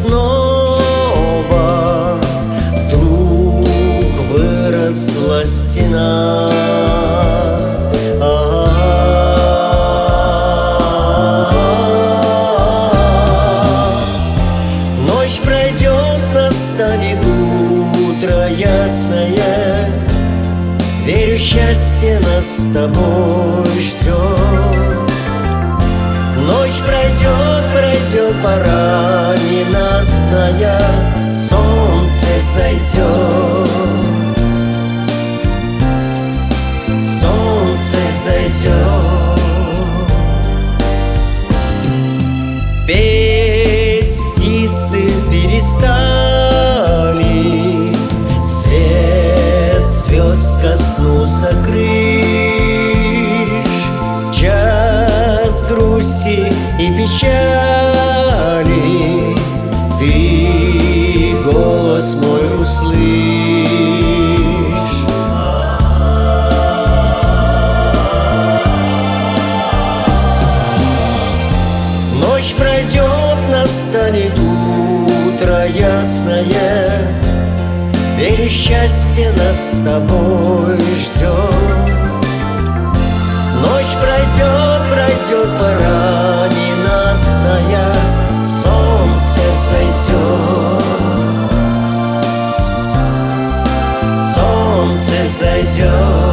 снова вдруг выросла стена. Ночь пройдет, настанет утро ясное, верю, счастье нас с тобой ждет. Ночь пройдет, пройдет пора ненастная, солнце зайдет, солнце зайдет. Петь птицы перестали, свет звезд коснулся крыш. Час грусти и печали, ты голос мой услышь. Ночь пройдет, настанет утро ясное, верю, счастье нас с тобой ждет. Ночь пройдет, пройдет пора ненастная, солнце зайдет, солнце зайдет.